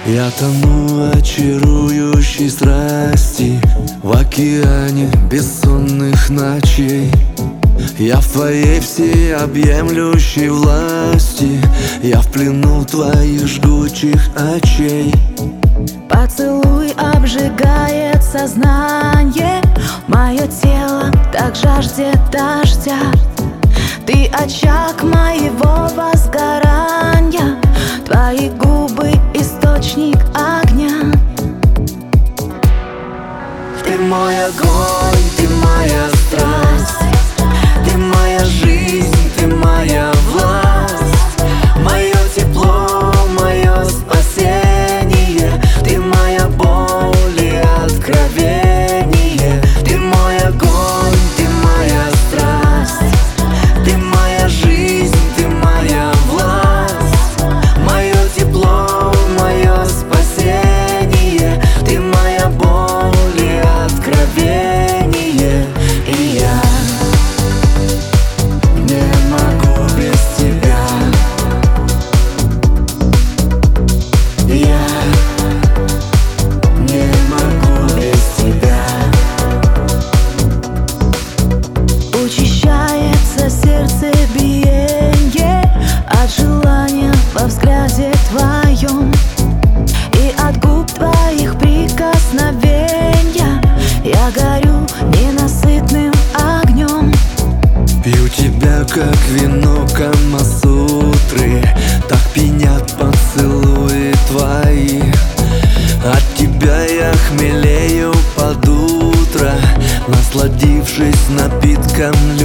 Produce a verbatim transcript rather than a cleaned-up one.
Я тону от чарующей страсти в океане бессонных ночей. Я в твоей всеобъемлющей власти, я в плену твоих жгучих очей. Поцелуй обжигает сознание, мое тело так жаждет дождя. Ты очаг моего возгорания, твои губы источник огня. Ты мой огонь, ты моя страсть, ты моя жизнь, ты моя власть, мое тепло, мое спасение, ты моя боль и откровение. Ты мой огонь, ты моя страсть, ты моя жизнь, ты моя власть, мое тепло, мое спасение, ты моя боль и откровение. И я не могу без тебя, я не могу без тебя. Учащается сердцебиение от желания во взгляде твоем и от губ твоих прикосновения. Я горю ненасытным огнем. Пью тебя, как вино Камасутры, так пьянят поцелуи твои. От тебя я хмелею под утро, насладившись напитком